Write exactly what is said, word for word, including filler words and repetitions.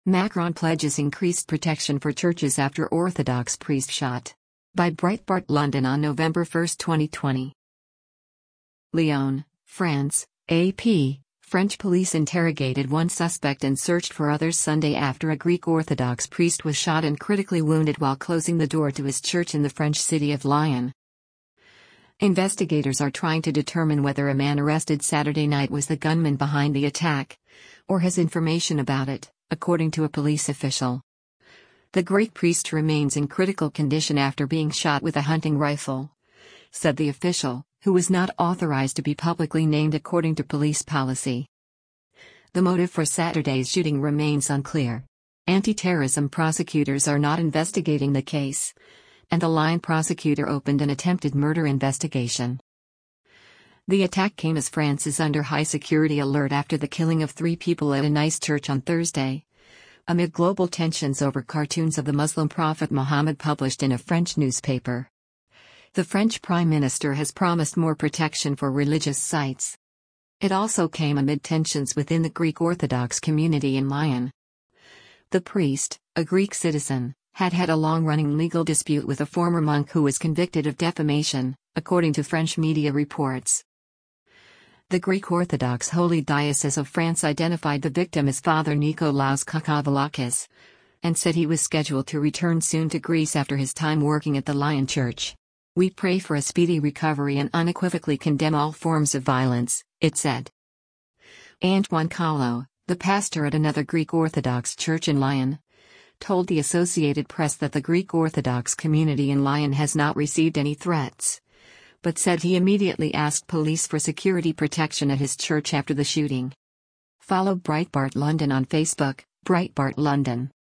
Macron pledges increased protection for churches after Orthodox priest shot. By Breitbart London on November first, twenty twenty. Lyon, France, A P. French police interrogated one suspect and searched for others Sunday after a Greek Orthodox priest was shot and critically wounded while closing the door to his church in the French city of Lyon. Investigators are trying to determine whether a man arrested Saturday night was the gunman behind the attack, or has information about it, according to a police official. The Greek priest remains in critical condition after being shot with a hunting rifle, said the official, who was not authorized to be publicly named according to police policy. The motive for Saturday's shooting remains unclear. Anti-terrorism prosecutors are not investigating the case, and the Lyon prosecutor opened an attempted murder investigation. The attack came as France is under high security alert after the killing of three people at a Nice church on Thursday, amid global tensions over cartoons of the Muslim prophet Muhammad published in a French newspaper. The French Prime Minister has promised more protection for religious sites. It also came amid tensions within the Greek Orthodox community in Lyon. The priest, a Greek citizen, had had a long-running legal dispute with a former monk who was convicted of defamation, according to French media reports. The Greek Orthodox Holy Diocese of France identified the victim as Father Nikolaos Kakavallakis, and said he was scheduled to return soon to Greece after his time working at the Lyon Church. "We pray for a speedy recovery and unequivocally condemn all forms of violence," it said. Antoine Callot, the pastor at another Greek Orthodox church in Lyon, told the Associated Press that the Greek Orthodox community in Lyon has not received any threats, but said he immediately asked police for security protection at his church after the shooting. Follow Breitbart London on Facebook, Breitbart London.